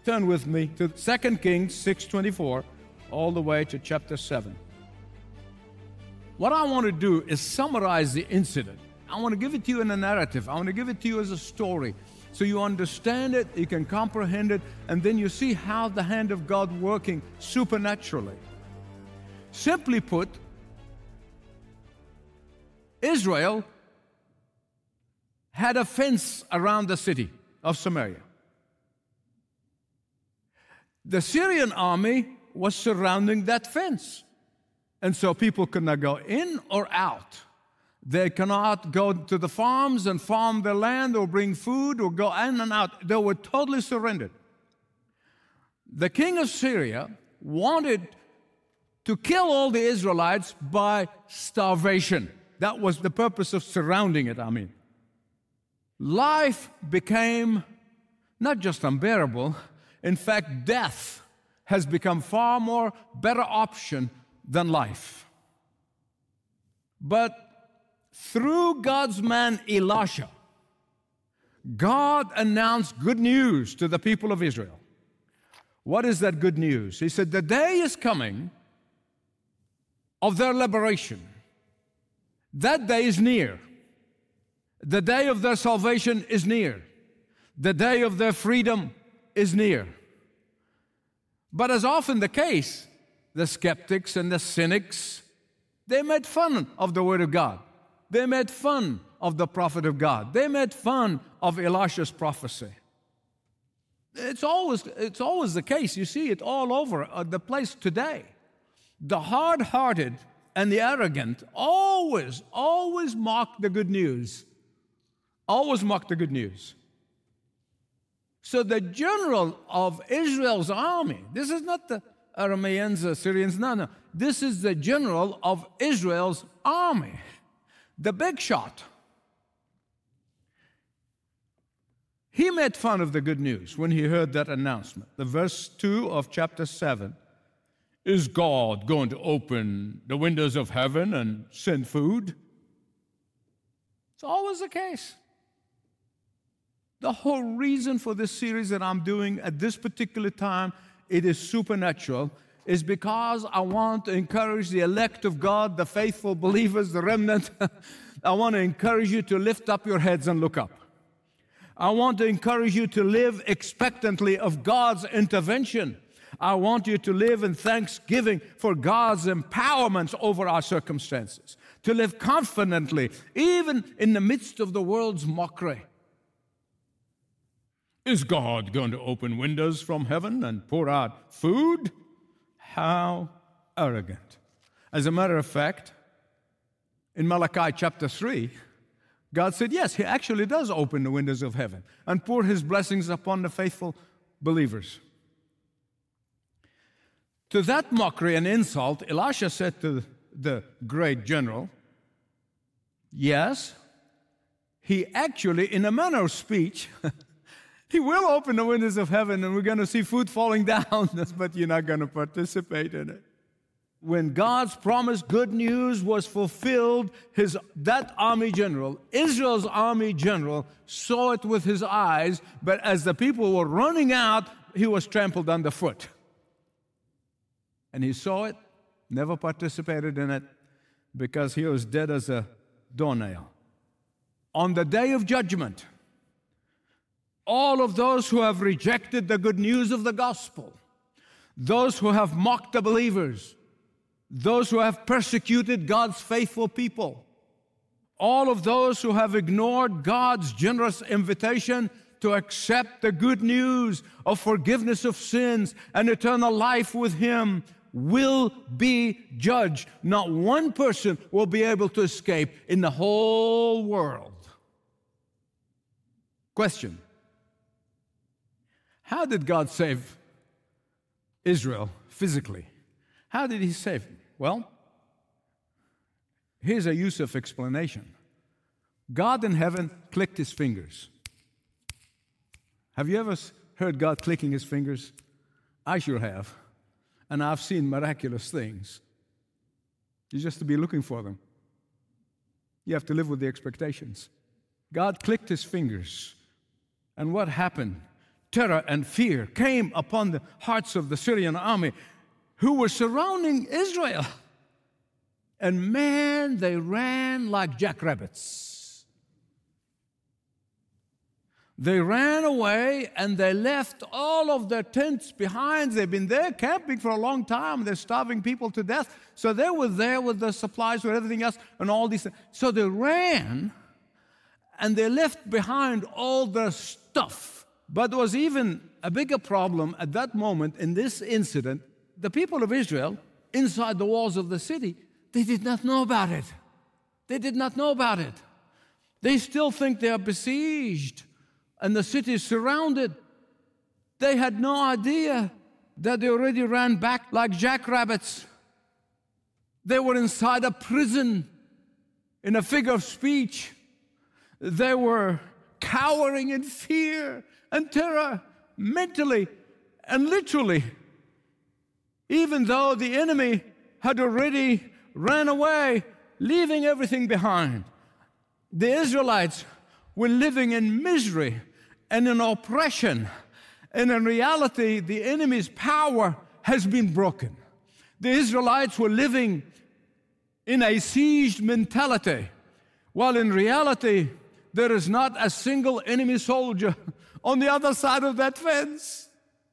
Turn with me to 2 Kings 6:24, all the way to chapter 7. What I want to do is summarize the incident. I want to give it to you in a narrative. I want to give it to you as a story. So you understand it, you can comprehend it, and then you see how the hand of God working supernaturally. Simply put, Israel had a fence around the city of Samaria. The Syrian army was surrounding that fence. And so people could not go in or out. They cannot go to the farms and farm their land or bring food or go in and out. They were totally surrendered. The king of Syria wanted to kill all the Israelites by starvation. That was the purpose of surrounding it, Life became not just unbearable. In fact, death has become far more better option than life. But through God's man Elisha, God announced good news to the people of Israel. What is that good news? He said, the day is coming of their liberation. That day is near. The day of their salvation is near. The day of their freedom is near. But as often the case, the skeptics and the cynics, they made fun of the Word of God. They made fun of the prophet of God. They made fun of Elisha's prophecy. It's always the case. You see it all over the place today. The hard-hearted and the arrogant always mock the good news. Always mock the good news. So the general of Israel's army, this is not the Arameans, the Syrians, no. This is the general of Israel's army, the big shot. He made fun of the good news when he heard that announcement. The verse 2 of chapter 7, is God going to open the windows of heaven and send food? It's always the case. The whole reason for this series that I'm doing at this particular time, it is supernatural, is because I want to encourage the elect of God, the faithful believers, the remnant. I want to encourage you to lift up your heads and look up. I want to encourage you to live expectantly of God's intervention. I want you to live in thanksgiving for God's empowerment over our circumstances. To live confidently, even in the midst of the world's mockery. Is God going to open windows from heaven and pour out food? How arrogant. As a matter of fact, in Malachi chapter 3, God said, yes, He actually does open the windows of heaven and pour His blessings upon the faithful believers. To that mockery and insult, Elisha said to the great general, yes, He actually, in a manner of speech, He will open the windows of heaven and we're going to see food falling down, but you're not going to participate in it. When God's promised good news was fulfilled, that army general, Israel's army general, saw it with his eyes, but as the people were running out, he was trampled underfoot. And he saw it, never participated in it, because he was dead as a doornail. On the day of judgment, all of those who have rejected the good news of the gospel, those who have mocked the believers, those who have persecuted God's faithful people, all of those who have ignored God's generous invitation to accept the good news of forgiveness of sins and eternal life with Him will be judged. Not one person will be able to escape in the whole world. Question. How did God save Israel physically? How did He save them? Well, here's a Yusuf explanation. God in heaven clicked His fingers. Have you ever heard God clicking His fingers? I sure have. And I've seen miraculous things. You just have to be looking for them. You have to live with the expectations. God clicked His fingers. And what happened? terror and fear came upon the hearts of the Syrian army who were surrounding Israel. And man, they ran like jackrabbits. They ran away and they left all of their tents behind. They've been there camping for a long time. They're starving people to death. So they were there with the supplies, with everything else, and all these things. So they ran and they left behind all their stuff. But there was even a bigger problem at that moment in this incident. The people of Israel, inside the walls of the city, they did not know about it. They did not know about it. They still think they are besieged and the city is surrounded. They had no idea that they already ran back like jackrabbits. They were inside a prison, in a figure of speech. They were cowering in fear and terror, mentally and literally, even though the enemy had already ran away, leaving everything behind. The Israelites were living in misery and in oppression. And in reality, the enemy's power has been broken. The Israelites were living in a sieged mentality, while in reality, there is not a single enemy soldier on the other side of that fence.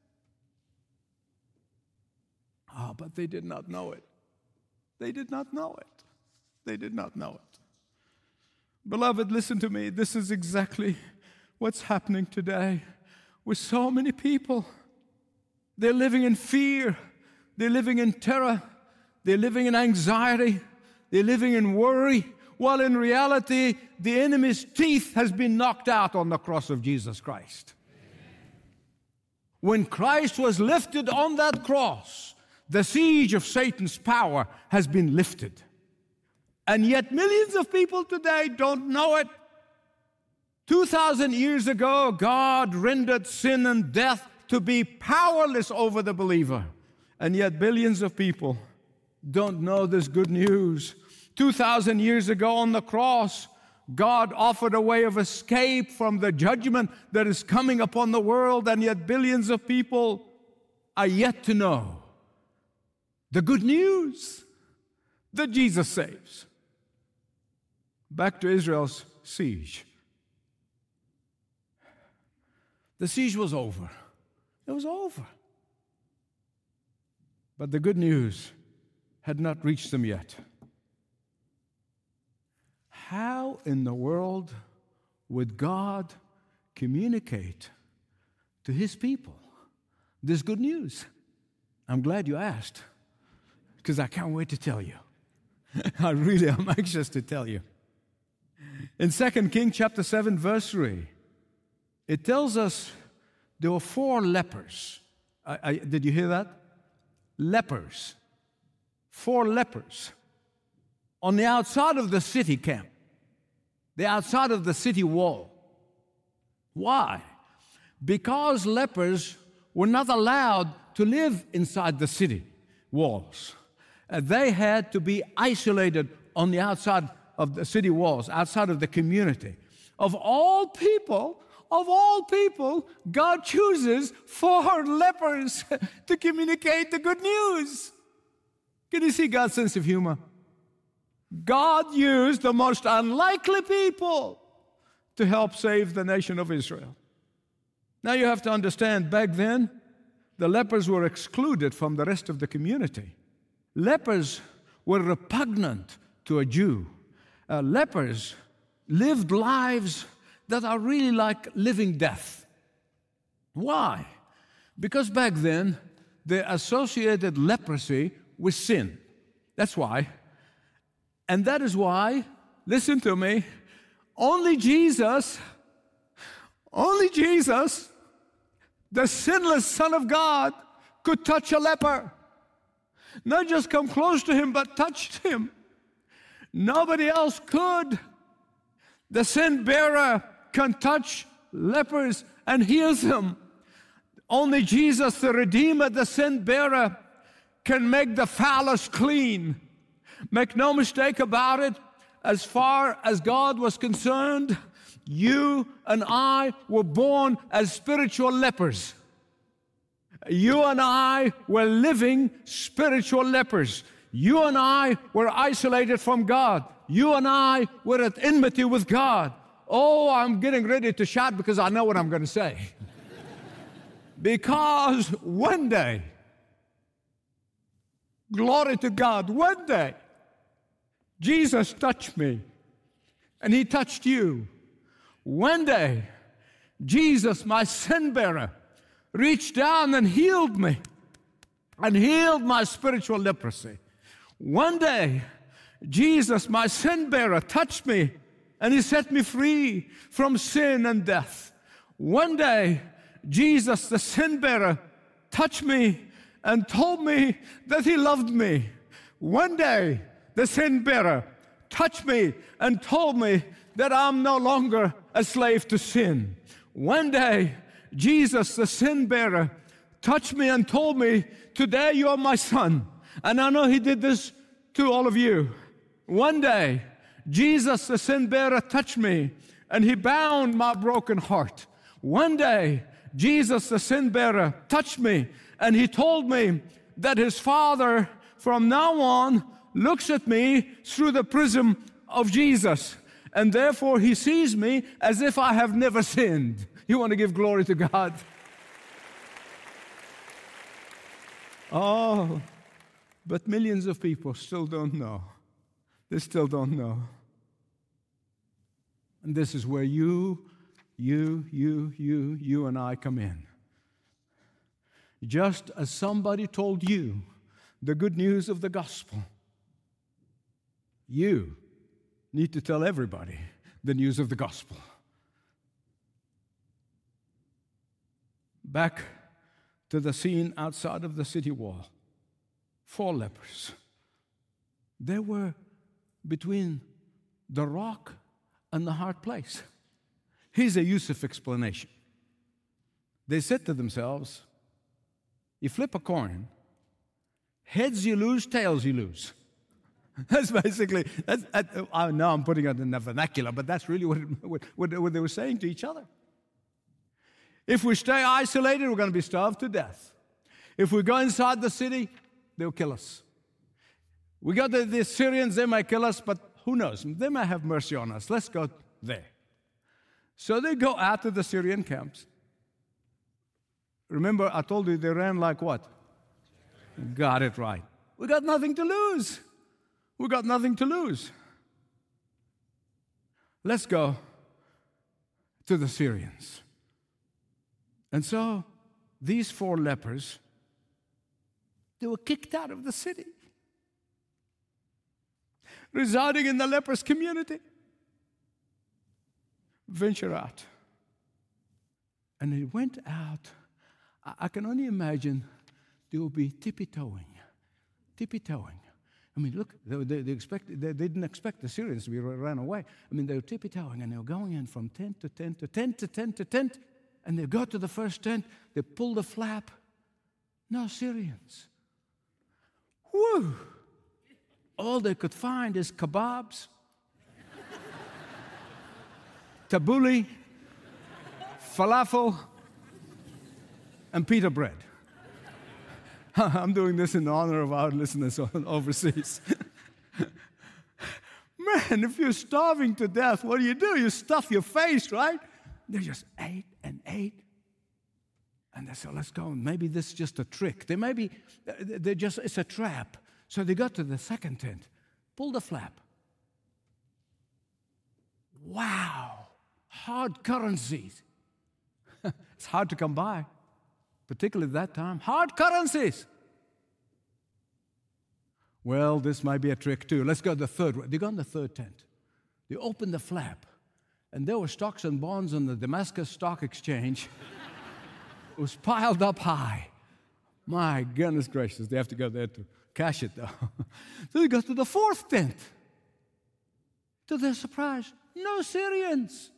But they did not know it. They did not know it. They did not know it. Beloved, listen to me. This is exactly what's happening today with so many people. They're living in fear. They're living in terror. They're living in anxiety. They're living in worry. While in reality, the enemy's teeth has been knocked out on the cross of Jesus Christ. When Christ was lifted on that cross, the siege of Satan's power has been lifted. And yet millions of people today don't know it. 2,000 years ago, God rendered sin and death to be powerless over the believer. And yet billions of people don't know this good news. 2,000 years ago on the cross, God offered a way of escape from the judgment that is coming upon the world, and yet billions of people are yet to know the good news that Jesus saves. Back to Israel's siege. The siege was over. It was over. But the good news had not reached them yet. How in the world would God communicate to His people this good news? I'm glad you asked, because I can't wait to tell you. I really am anxious to tell you. In 2 Kings chapter 7, verse 3, it tells us there were 4 lepers. Did you hear that? Lepers. 4 lepers on the outside of the city camp, the outside of the city wall. Why? Because lepers were not allowed to live inside the city walls. They had to be isolated on the outside of the city walls, outside of the community. Of all people, God chooses 4 lepers to communicate the good news. Can you see God's sense of humor? God used the most unlikely people to help save the nation of Israel. Now you have to understand, back then, the lepers were excluded from the rest of the community. Lepers were repugnant to a Jew. Lepers lived lives that are really like living death. Why? Because back then, they associated leprosy with sin. That's why. And that is why, listen to me, only Jesus, the sinless Son of God, could touch a leper. Not just come close to him, but touched him. Nobody else could. The sin bearer can touch lepers and heals them. Only Jesus, the Redeemer, the sin bearer, can make the foulest clean. Make no mistake about it, as far as God was concerned, you and I were born as spiritual lepers. You and I were living spiritual lepers. You and I were isolated from God. You and I were at enmity with God. Oh, I'm getting ready to shout because I know what I'm going to say. Because one day, glory to God, one day, Jesus touched me, and He touched you. One day, Jesus, my sin bearer, reached down and healed me, and healed my spiritual leprosy. One day, Jesus, my sin bearer, touched me, and He set me free from sin and death. One day, Jesus, the sin bearer, touched me and told me that He loved me. One day, the sin bearer touched me and told me that I'm no longer a slave to sin. One day, Jesus, the sin bearer, touched me and told me, today you are my son. And I know He did this to all of you. One day, Jesus, the sin bearer, touched me and He bound my broken heart. One day, Jesus, the sin bearer, touched me and He told me that His Father from now on looks at me through the prism of Jesus, and therefore He sees me as if I have never sinned. You want to give glory to God? Oh, but millions of people still don't know. They still don't know. And this is where you and I come in. Just as somebody told you the good news of the gospel, you need to tell everybody the news of the gospel. Back to the scene outside of the city wall. 4 lepers. They were between the rock and the hard place. Here's a Yusuf explanation. They said to themselves, you flip a coin, heads you lose, tails you lose. That's basically, I know I'm putting it in the vernacular, but that's really what they were saying to each other. If we stay isolated, we're going to be starved to death. If we go inside the city, they'll kill us. We got the Syrians, they might kill us, but who knows? They might have mercy on us. Let's go there. So they go out to the Syrian camps. Remember, I told you they ran like what? Got it right. We got nothing to lose. We got nothing to lose. Let's go to the Syrians. And so these 4 lepers, they were kicked out of the city, residing in the lepers community. Venture out. And they went out. I can only imagine they will be tippy-toeing. I mean, look, they didn't expect the Syrians to be ran away. I mean, they were tippy-toeing, and they were going in from tent to tent to tent to tent to tent. And they go to the first tent, they pull the flap. No Syrians. Whew! All they could find is kebabs, tabbouleh, falafel, and pita bread. I'm doing this in honor of our listeners overseas. Man, if you're starving to death, what do? You stuff your face, right? They just ate and ate. And they said, let's go. Maybe this is just a trick. It's a trap. So they got to the second tent, pulled the flap. Wow, hard currencies. It's hard to come by, particularly at that time. Hard currencies. Well, this might be a trick too. Let's go to the third one. They got in the third tent. They opened the flap, and there were stocks and bonds on the Damascus Stock Exchange. It was piled up high. My goodness gracious, they have to go there to cash it, though. So they got to the fourth tent. To their surprise, no Syrians.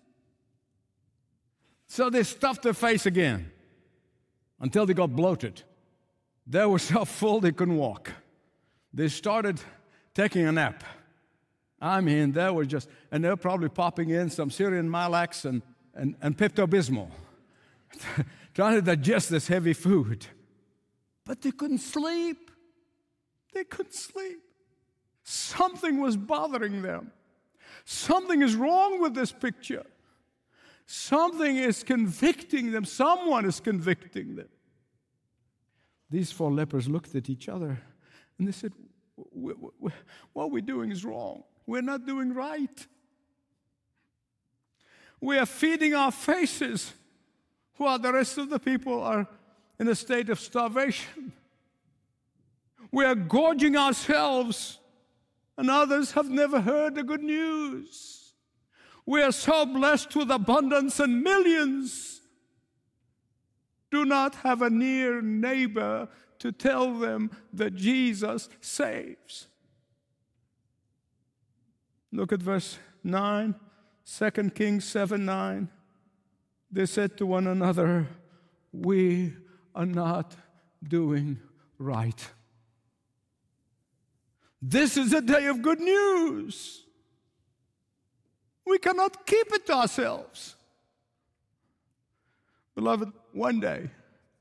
So they stuffed their face again until they got bloated. They were so full they couldn't walk. They started taking a nap. I mean, they were just, and they're probably popping in some Syrian Malax and Pepto-Bismol, trying to digest this heavy food. But they couldn't sleep. They couldn't sleep. Something was bothering them. Something is wrong with this picture. Something is convicting them. Someone is convicting them. These 4 lepers looked at each other and they said, what we're doing is wrong. We're not doing right. We are feeding our faces while the rest of the people are in a state of starvation. We are gorging ourselves, and others have never heard the good news. We are so blessed with abundance, and millions do not have a near neighbor to tell them that Jesus saves. Look at verse 9, 2 Kings 7:9. They said to one another, we are not doing right. This is a day of good news. We cannot keep it to ourselves. Beloved, one day,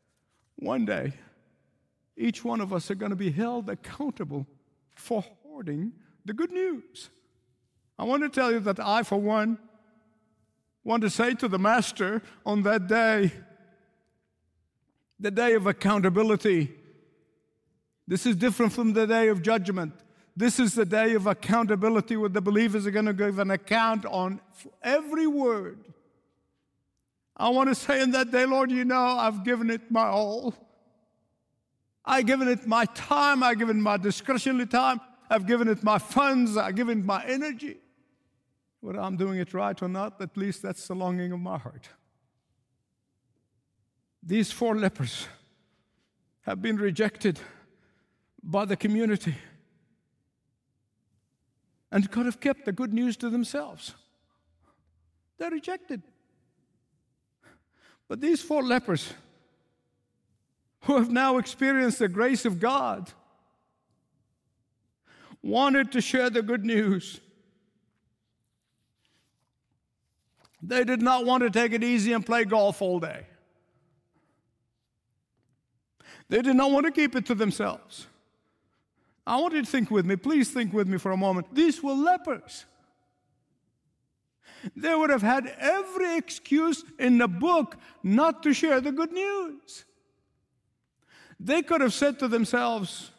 each one of us are going to be held accountable for hoarding the good news. I want to tell you that I, for one, want to say to the Master on that day, the day of accountability, this is different from the day of judgment. This is the day of accountability where the believers are going to give an account on every word. I want to say in that day, Lord, you know, I've given it my all. I've given it my time. I've given my discretionary time. I've given it my funds. I've given it my energy. Whether I'm doing it right or not, at least that's the longing of my heart. These 4 lepers have been rejected by the community and could have kept the good news to themselves. They're rejected. But these 4 lepers who have now experienced the grace of God wanted to share the good news. They did not want to take it easy and play golf all day. They did not want to keep it to themselves. I want you to think with me, please think with me for a moment. These were lepers. They would have had every excuse in the book not to share the good news. They could have said to themselves,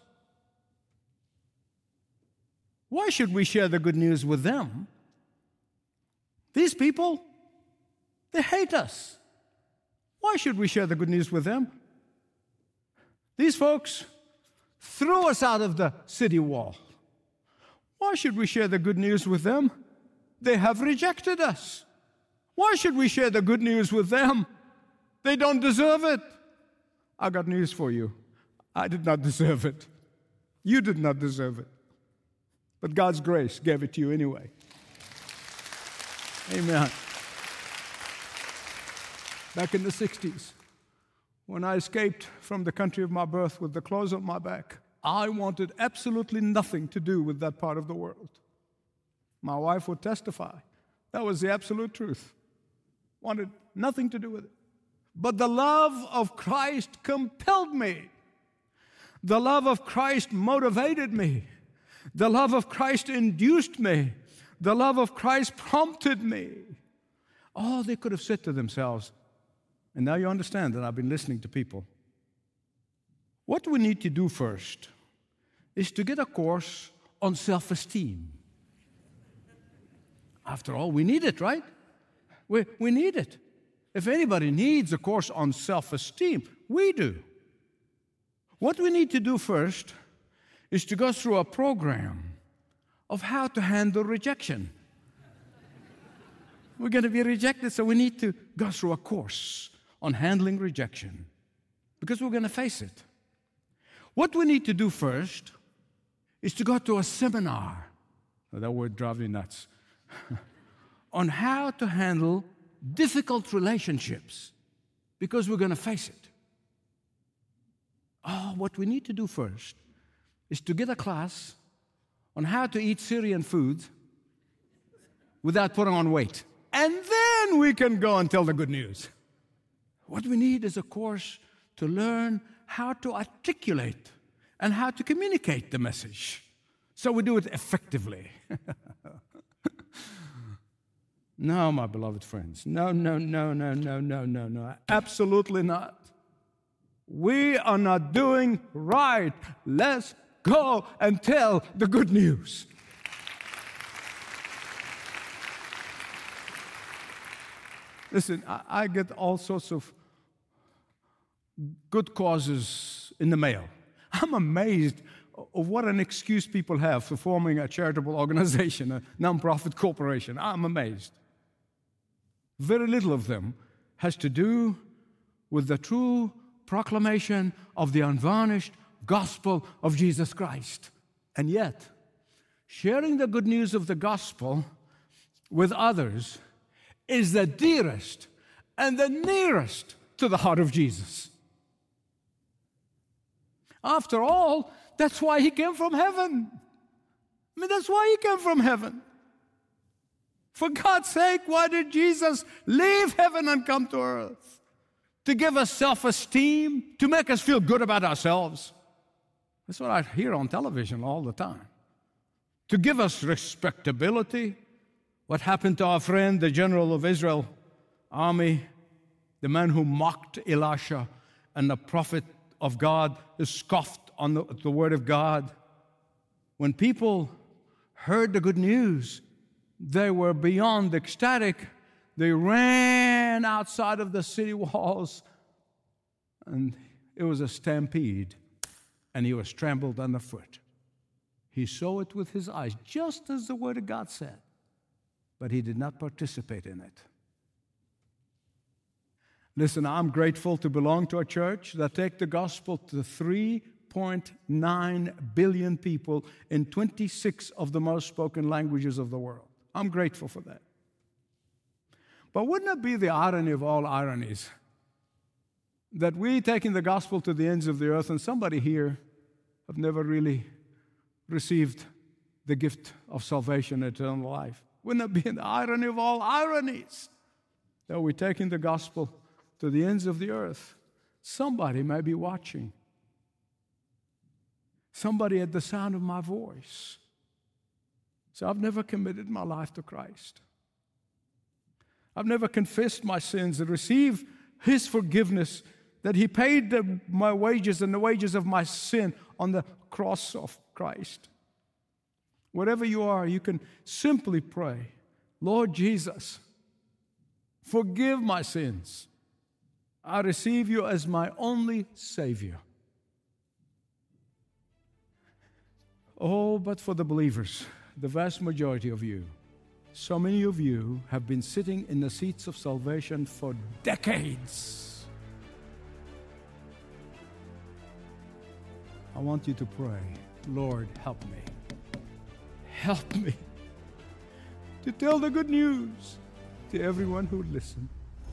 why should we share the good news with them? These people, they hate us. Why should we share the good news with them? These folks threw us out of the city wall. Why should we share the good news with them? They have rejected us. Why should we share the good news with them? They don't deserve it. I got news for you. I did not deserve it. You did not deserve it. But God's grace gave it to you anyway. Amen. Back in the 60s, when I escaped from the country of my birth with the clothes on my back, I wanted absolutely nothing to do with that part of the world. My wife would testify. That was the absolute truth. Wanted nothing to do with it. But the love of Christ compelled me. The love of Christ motivated me. The love of Christ induced me. The love of Christ prompted me. Oh, they could have said to themselves, and now you understand that I've been listening to people. What we need to do first is to get a course on self-esteem. After all, we need it, right? We need it. If anybody needs a course on self-esteem, we do. What we need to do first is to go through a program of how to handle rejection. We're going to be rejected, so we need to go through a course on handling rejection because we're going to face it. What we need to do first is to go to a seminar. Oh, that word drives me nuts. On how to handle difficult relationships because we're going to face it. Oh, what we need to do first is to get a class on how to eat Syrian food without putting on weight. And then we can go and tell the good news. What we need is a course to learn how to articulate and how to communicate the message so we do it effectively. No, my beloved friends. No. Absolutely not. We are not doing right. Let's go and tell the good news. Listen, I get all sorts of good causes in the mail. I'm amazed of what an excuse people have for forming a charitable organization, a nonprofit corporation. I'm amazed. Very little of them has to do with the true proclamation of the unvarnished gospel of Jesus Christ. And yet, sharing the good news of the gospel with others is the dearest and the nearest to the heart of Jesus. After all, that's why he came from heaven. I mean, that's why he came from heaven. For God's sake, why did Jesus leave heaven and come to earth? To give us self-esteem, to make us feel good about ourselves. That's what I hear on television all the time. To give us respectability. What happened to our friend, the general of Israel army, the man who mocked Elisha and the prophet of God, who scoffed on the word of God? When people heard the good news, they were beyond ecstatic. They ran outside of the city walls, and it was a stampede, and he was trampled underfoot. He saw it with his eyes, just as the Word of God said, but he did not participate in it. Listen, I'm grateful to belong to a church that takes the gospel to 3.9 billion people in 26 of the most spoken languages of the world. I'm grateful for that. But wouldn't it be the irony of all ironies that we taking the gospel to the ends of the earth and somebody here have never really received the gift of salvation, eternal life? Wouldn't it be the irony of all ironies that we're taking the gospel to the ends of the earth? Somebody may be watching. Somebody at the sound of my voice. So I've never committed my life to Christ. I've never confessed my sins and received His forgiveness, that He paid my wages and the wages of my sin on the cross of Christ. Wherever you are, you can simply pray, Lord Jesus, forgive my sins. I receive you as my only Savior. Oh, but for the believers, the vast majority of you, so many of you have been sitting in the seats of salvation for decades. I want you to pray, Lord, help me. Help me to tell the good news to everyone who would listen.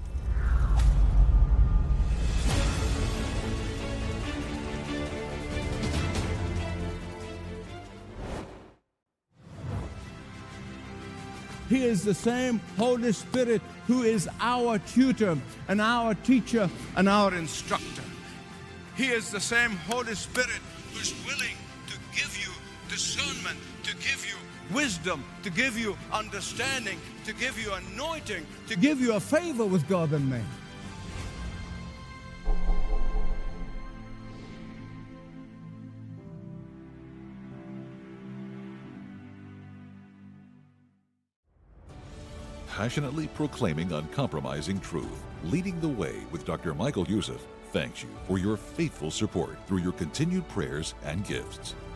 He is the same Holy Spirit who is our tutor and our teacher and our instructor. He is the same Holy Spirit who's willing to give you discernment, to give you wisdom, to give you understanding, to give you anointing, to give you a favor with God and man. Passionately proclaiming uncompromising truth, leading the way with Dr. Michael Youssef, thanks you for your faithful support through your continued prayers and gifts.